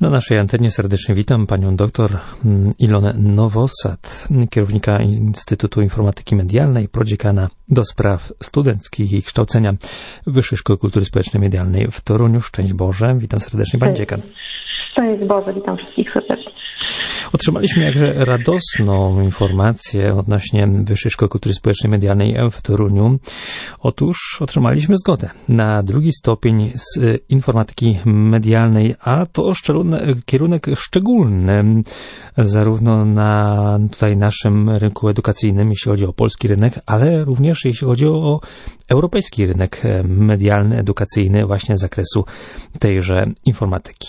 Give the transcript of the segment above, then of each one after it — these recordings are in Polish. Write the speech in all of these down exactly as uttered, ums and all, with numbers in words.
Na naszej antenie serdecznie witam panią doktor Ilonę Nowosad, kierownika Instytutu Informatyki Medialnej, prodziekana do spraw studenckich i kształcenia Wyższej Szkoły Kultury Społecznej i Medialnej w Toruniu. Szczęść Boże, witam serdecznie pani dziekan. Szczęść Boże, witam wszystkich serdecznie. Otrzymaliśmy jakże radosną informację odnośnie Wyższej Szkoły Kultury Społecznej i Medialnej w Toruniu. Otóż otrzymaliśmy zgodę na drugi stopień z informatyki medialnej, a to kierunek szczególny zarówno na tutaj naszym rynku edukacyjnym, jeśli chodzi o polski rynek, ale również jeśli chodzi o europejski rynek medialny, edukacyjny właśnie z zakresu tejże informatyki.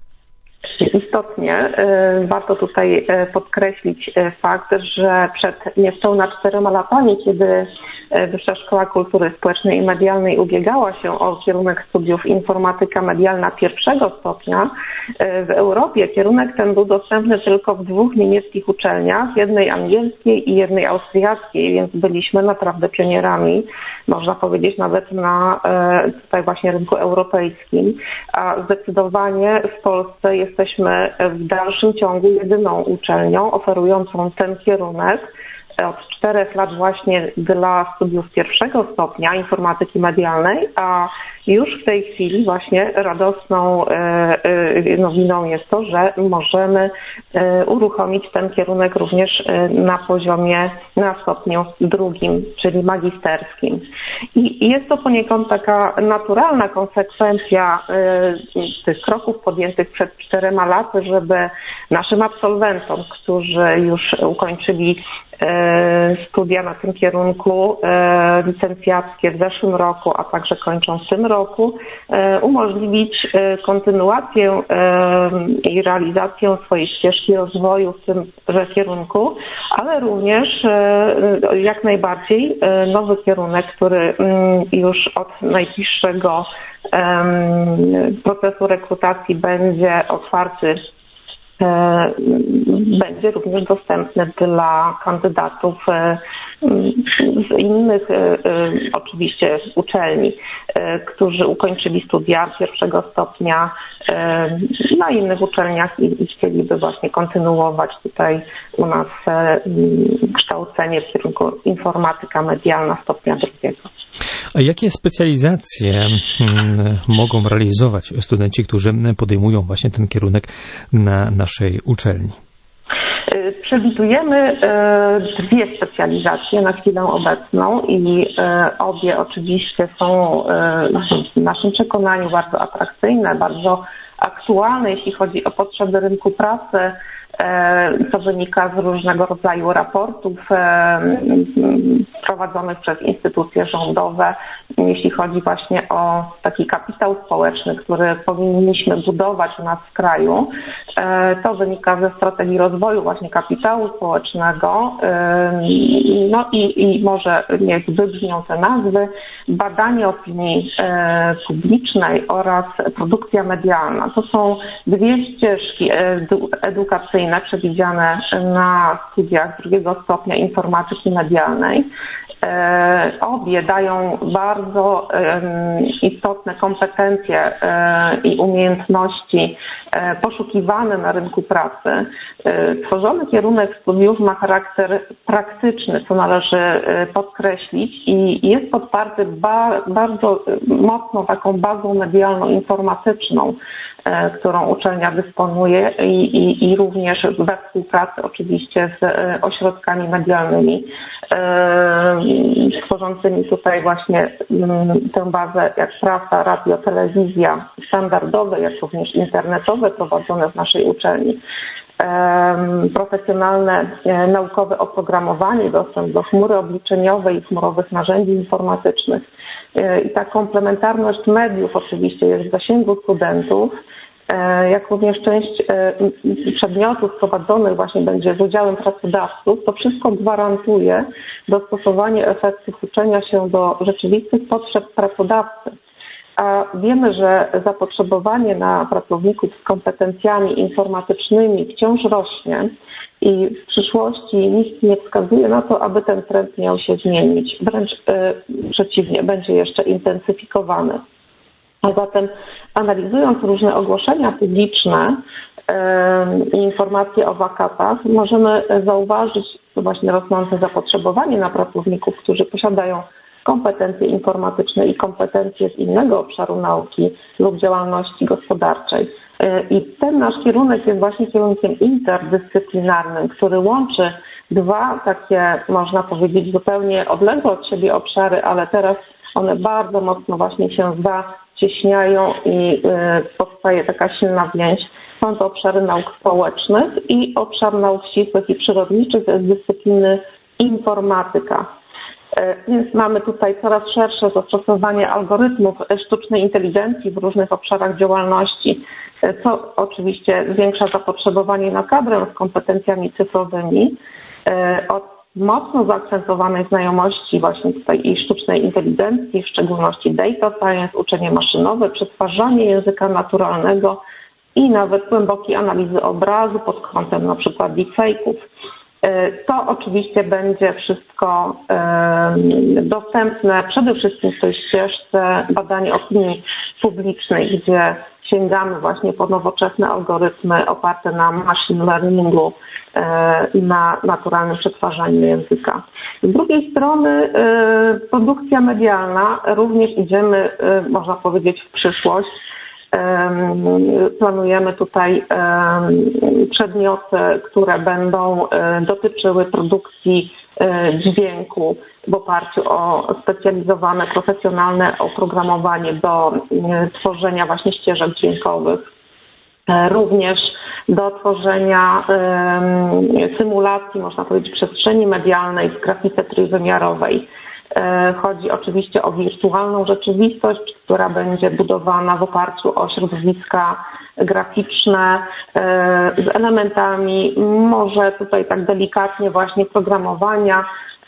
Istotnie warto tutaj podkreślić fakt, że przed niespełna czterema latami, kiedy Wyższa Szkoła Kultury Społecznej i Medialnej ubiegała się o kierunek studiów informatyka medialna pierwszego stopnia, w Europie kierunek ten był dostępny tylko w dwóch niemieckich uczelniach, jednej angielskiej i jednej austriackiej, więc byliśmy naprawdę pionierami, można powiedzieć nawet na tutaj właśnie rynku europejskim, a zdecydowanie w Polsce jesteśmy w dalszym ciągu jedyną uczelnią oferującą ten kierunek od czterech lat właśnie dla studiów pierwszego stopnia informatyki medialnej, a już w tej chwili właśnie radosną nowiną jest to, że możemy uruchomić ten kierunek również na poziomie, na stopniu drugim, czyli magisterskim. I jest to poniekąd taka naturalna konsekwencja tych kroków podjętych przed czterema laty, żeby naszym absolwentom, którzy już ukończyli studia na tym kierunku licencjackie w zeszłym roku, a także kończą w tym roku, umożliwić kontynuację i realizację swojej ścieżki rozwoju w tymże kierunku, ale również jak najbardziej nowy kierunek, który już od najbliższego procesu rekrutacji będzie otwarty, będzie również dostępny dla kandydatów z innych oczywiście uczelni, którzy ukończyli studia pierwszego stopnia na innych uczelniach i, i chcieliby właśnie kontynuować tutaj u nas kształcenie w kierunku informatyka medialna stopnia drugiego. A jakie specjalizacje mogą realizować studenci, którzy podejmują właśnie ten kierunek na naszej uczelni? Przewidujemy dwie specjalizacje na chwilę obecną i obie oczywiście są w naszym przekonaniu bardzo atrakcyjne, bardzo aktualne, jeśli chodzi o potrzeby rynku pracy. To wynika z różnego rodzaju raportów prowadzonych przez instytucje rządowe, jeśli chodzi właśnie o taki kapitał społeczny, który powinniśmy budować u nas w kraju. To wynika ze strategii rozwoju właśnie kapitału społecznego. No i, i może niech wybrzmią te nazwy: badanie opinii publicznej oraz produkcja medialna. To są dwie ścieżki edukacyjne przewidziane na studiach drugiego stopnia informatyki medialnej. Obie dają bardzo istotne kompetencje i umiejętności poszukiwane na rynku pracy. Tworzony kierunek studiów ma charakter praktyczny, co należy podkreślić, i jest podparty bardzo mocno taką bazą medialno-informatyczną, którą uczelnia dysponuje i, i, i również we współpracy oczywiście z ośrodkami medialnymi tworzącymi tutaj właśnie tę bazę, jak prasa, radio, telewizja standardowe, jak również internetowe prowadzone w naszej uczelni. Profesjonalne, naukowe oprogramowanie, dostęp do chmury obliczeniowej i chmurowych narzędzi informatycznych. I ta komplementarność mediów oczywiście jest w zasięgu studentów, jak również część przedmiotów prowadzonych właśnie będzie z udziałem pracodawców. To wszystko gwarantuje dostosowanie efektów uczenia się do rzeczywistych potrzeb pracodawcy. A wiemy, że zapotrzebowanie na pracowników z kompetencjami informatycznymi wciąż rośnie i w przyszłości nic nie wskazuje na to, aby ten trend miał się zmienić. Wręcz yy, przeciwnie, będzie jeszcze intensyfikowany. A zatem analizując różne ogłoszenia publiczne i informacje o wakatach, możemy zauważyć właśnie rosnące zapotrzebowanie na pracowników, którzy posiadają kompetencje informatyczne i kompetencje z innego obszaru nauki lub działalności gospodarczej. I ten nasz kierunek jest właśnie kierunkiem interdyscyplinarnym, który łączy dwa takie, można powiedzieć, zupełnie odległe od siebie obszary, ale teraz one bardzo mocno właśnie się zacieśniają i powstaje taka silna więź. Są to obszary nauk społecznych i obszar nauk ścisłych i przyrodniczych z dyscypliny informatyka. Więc mamy tutaj coraz szersze zastosowanie algorytmów sztucznej inteligencji w różnych obszarach działalności, co oczywiście zwiększa zapotrzebowanie na kadrę z kompetencjami cyfrowymi. Od mocno zaakcentowanej znajomości właśnie tutaj i sztucznej inteligencji, w szczególności data science, uczenie maszynowe, przetwarzanie języka naturalnego i nawet głębokiej analizy obrazu pod kątem na przykład deepfake'ów. To oczywiście będzie wszystko dostępne przede wszystkim w tej ścieżce badania opinii publicznej, gdzie sięgamy właśnie po nowoczesne algorytmy oparte na machine learningu i na naturalnym przetwarzaniu języka. Z drugiej strony produkcja medialna, również idziemy, można powiedzieć, w przyszłość. Planujemy tutaj przedmioty, które będą dotyczyły produkcji dźwięku w oparciu o specjalizowane, profesjonalne oprogramowanie do tworzenia właśnie ścieżek dźwiękowych. Również do tworzenia symulacji, można powiedzieć, przestrzeni medialnej w grafice trójwymiarowej. Chodzi oczywiście o wirtualną rzeczywistość, która będzie budowana w oparciu o środowiska graficzne z elementami, może tutaj tak delikatnie właśnie programowania,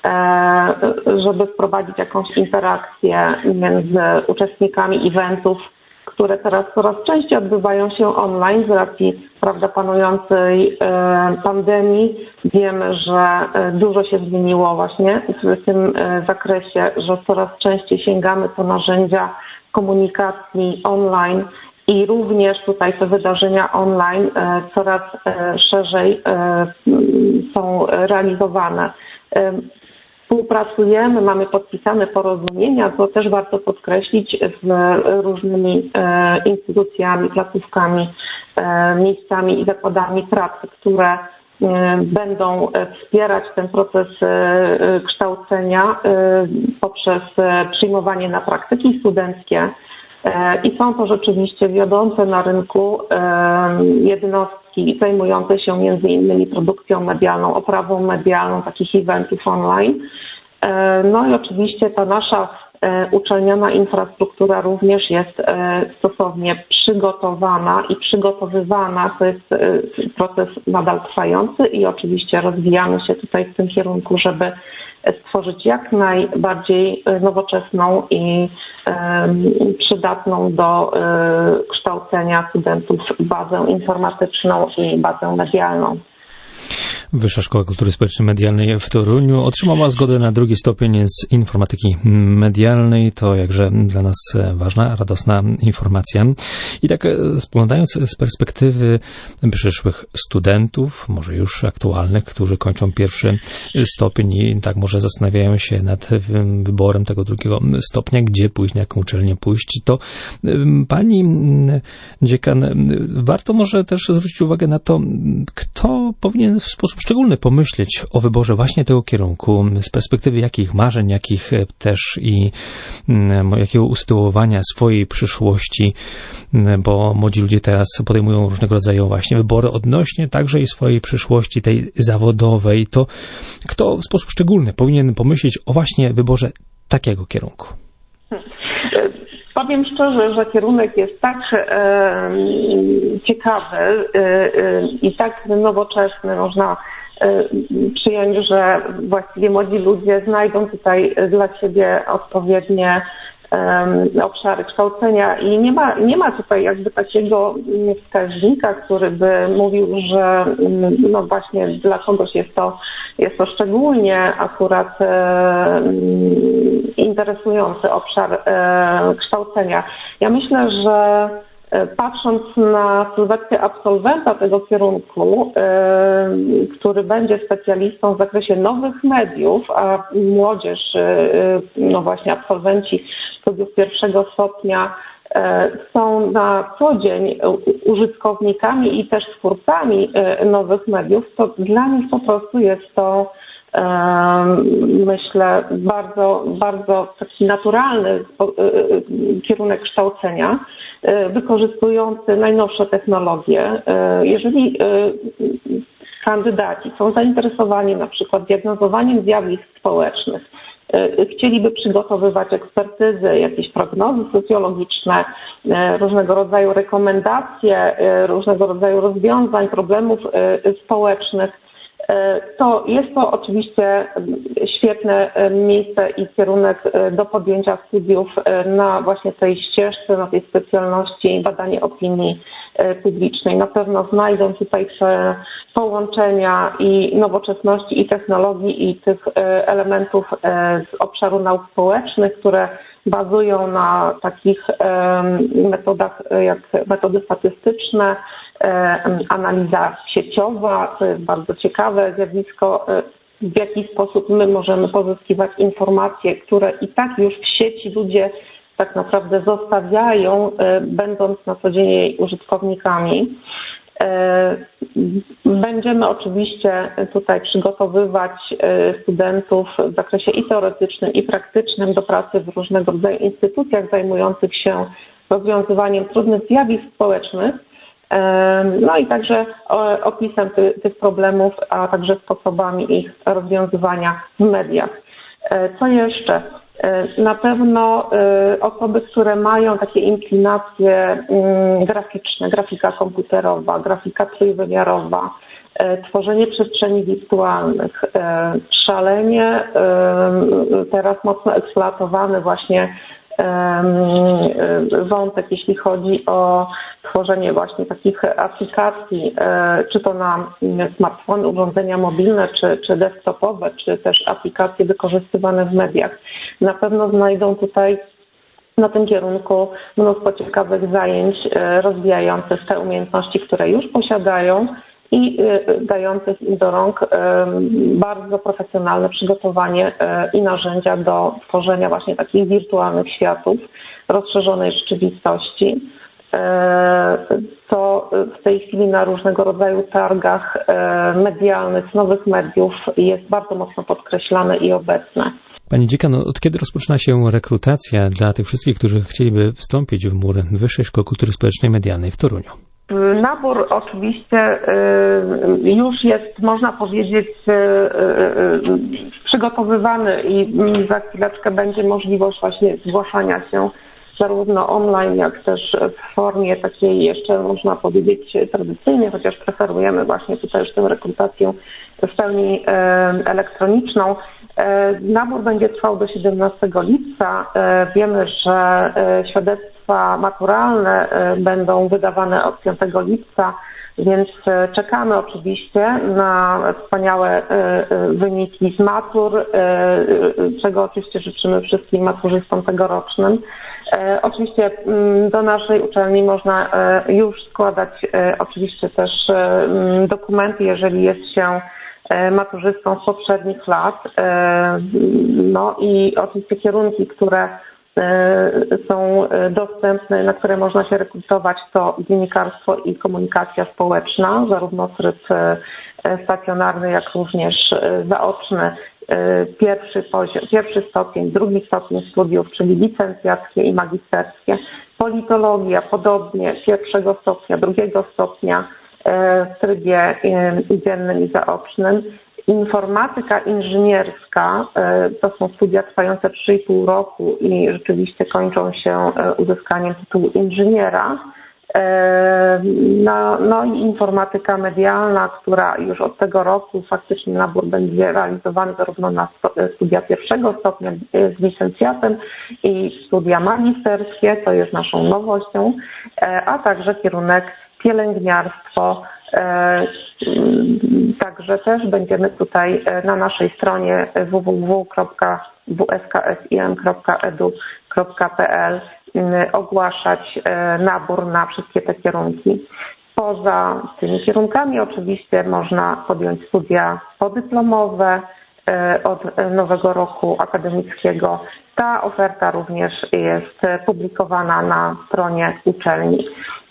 żeby wprowadzić jakąś interakcję między uczestnikami eventów, które teraz coraz częściej odbywają się online z racji, prawda, panującej pandemii. Wiemy, że dużo się zmieniło właśnie w tym zakresie, że coraz częściej sięgamy po narzędzia komunikacji online i również tutaj te wydarzenia online coraz szerzej są realizowane. Współpracujemy, mamy podpisane porozumienia, co też warto podkreślić, z różnymi instytucjami, placówkami, miejscami i zakładami pracy, które będą wspierać ten proces kształcenia poprzez przyjmowanie na praktyki studenckie. I są to rzeczywiście wiodące na rynku jednostki zajmujące się między innymi produkcją medialną, oprawą medialną takich eventów online. No i oczywiście ta nasza uczelniana infrastruktura również jest stosownie przygotowana i przygotowywana. To jest proces nadal trwający i oczywiście rozwijamy się tutaj w tym kierunku, żeby stworzyć jak najbardziej nowoczesną i przydatną do kształcenia studentów bazę informatyczną i bazę medialną. Wyższa Szkoła Kultury Społecznej Medialnej w Toruniu otrzymała zgodę na drugi stopień z informatyki medialnej. To jakże dla nas ważna, radosna informacja. I tak spoglądając z perspektywy przyszłych studentów, może już aktualnych, którzy kończą pierwszy stopień i tak może zastanawiają się nad wyborem tego drugiego stopnia, gdzie pójść, na jaką uczelnię pójść, to pani dziekan, warto może też zwrócić uwagę na to, kto powinien w sposób szczególny pomyśleć o wyborze właśnie tego kierunku z perspektywy jakich marzeń, jakich też i jakiego usytuowania swojej przyszłości, bo młodzi ludzie teraz podejmują różnego rodzaju właśnie wybory odnośnie także i swojej przyszłości tej zawodowej. To kto w sposób szczególny powinien pomyśleć o właśnie wyborze takiego kierunku? Powiem szczerze, że kierunek jest tak e, ciekawy e, e, i tak nowoczesny, można e, przyjąć, że właściwie młodzi ludzie znajdą tutaj dla siebie odpowiednie e, obszary kształcenia i nie ma, nie ma tutaj jakby takiego wskaźnika, który by mówił, że no właśnie dla kogoś jest to Jest to szczególnie akurat interesujący obszar kształcenia. Ja myślę, że patrząc na sylwetkę absolwenta tego kierunku, który będzie specjalistą w zakresie nowych mediów, a młodzież, no właśnie absolwenci studiów pierwszego stopnia są na co dzień użytkownikami i też twórcami nowych mediów, to dla nich po prostu jest to, myślę, bardzo, bardzo taki naturalny kierunek kształcenia, wykorzystujący najnowsze technologie. Jeżeli kandydaci są zainteresowani na przykład diagnozowaniem zjawisk społecznych, chcieliby przygotowywać ekspertyzy, jakieś prognozy socjologiczne, różnego rodzaju rekomendacje, różnego rodzaju rozwiązań, problemów społecznych, to jest to oczywiście świetne miejsce i kierunek do podjęcia studiów na właśnie tej ścieżce, na tej specjalności badanie opinii publicznej. Na pewno znajdą tutaj te połączenia i nowoczesności, i technologii, i tych elementów z obszaru nauk społecznych, które bazują na takich metodach jak metody statystyczne, analiza sieciowa, to jest bardzo ciekawe zjawisko, w jaki sposób my możemy pozyskiwać informacje, które i tak już w sieci ludzie tak naprawdę zostawiają, będąc na co dzień jej użytkownikami. Będziemy oczywiście tutaj przygotowywać studentów w zakresie i teoretycznym, i praktycznym do pracy w różnego rodzaju instytucjach zajmujących się rozwiązywaniem trudnych zjawisk społecznych, no i także opisem ty, tych problemów, a także sposobami ich rozwiązywania w mediach. Co jeszcze? Na pewno osoby, które mają takie inklinacje graficzne, grafika komputerowa, grafika trójwymiarowa, tworzenie przestrzeni wirtualnych, szalenie teraz mocno eksploatowany właśnie wątek, jeśli chodzi o tworzenie właśnie takich aplikacji, czy to na smartfony, urządzenia mobilne, czy, czy desktopowe, czy też aplikacje wykorzystywane w mediach. Na pewno znajdą tutaj na tym kierunku mnóstwo ciekawych zajęć rozwijających te umiejętności, które już posiadają i dających im do rąk bardzo profesjonalne przygotowanie i narzędzia do tworzenia właśnie takich wirtualnych światów, rozszerzonej rzeczywistości, co w tej chwili na różnego rodzaju targach medialnych, nowych mediów jest bardzo mocno podkreślane i obecne. Pani dziekan, od kiedy rozpoczyna się rekrutacja dla tych wszystkich, którzy chcieliby wstąpić w mur Wyższej Szkoły Kultury Społecznej i Medialnej w Toruniu? Nabór oczywiście już jest, można powiedzieć, przygotowywany i za chwileczkę będzie możliwość właśnie zgłaszania się zarówno online, jak też w formie takiej jeszcze, można powiedzieć, tradycyjnej, chociaż preferujemy właśnie tutaj już tę rekrutację w pełni elektroniczną. Nabór będzie trwał do siedemnastego lipca. Wiemy, że świadectwa maturalne będą wydawane od piątego lipca, więc czekamy oczywiście na wspaniałe wyniki z matur, czego oczywiście życzymy wszystkim maturzystom tegorocznym. Oczywiście do naszej uczelni można już składać oczywiście też dokumenty, jeżeli jest się maturzystą z poprzednich lat. No i oczywiście kierunki, które są dostępne, na które można się rekrutować, to dziennikarstwo i komunikacja społeczna, zarówno tryb stacjonarny, jak również zaoczny. Pierwszy poziom, pierwszy stopień, drugi stopień studiów, czyli licencjackie i magisterskie. Politologia podobnie pierwszego stopnia, drugiego stopnia w trybie dziennym i zaocznym. Informatyka inżynierska to są studia trwające trzy i pół roku i rzeczywiście kończą się uzyskaniem tytułu inżyniera. No, no i informatyka medialna, która już od tego roku faktycznie nabór będzie realizowany zarówno na studia pierwszego stopnia z licencjatem i studia magisterskie, to jest naszą nowością, a także kierunek pielęgniarstwo, Także też będziemy tutaj na naszej stronie w w w kropka w s k s i m kropka e d u kropka p l ogłaszać nabór na wszystkie te kierunki. Poza tymi kierunkami oczywiście można podjąć studia podyplomowe od nowego roku akademickiego. Ta oferta również jest publikowana na stronie uczelni.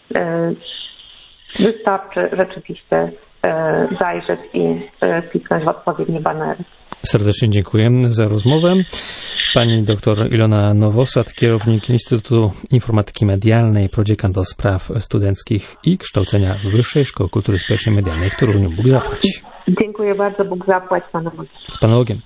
Wystarczy rzeczywiście zajrzeć i kliknąć w odpowiednie banery. Serdecznie dziękuję za rozmowę. Pani dr Ilona Nowosad, kierownik Instytutu Informatyki Medialnej, prodziekan do spraw studenckich i kształcenia Wyższej Szkoły Kultury Społecznej i Medialnej w Toruniu. Bóg zapłać. Dziękuję bardzo. Bóg zapłać Panu Bogiem. Z Panem Bogiem.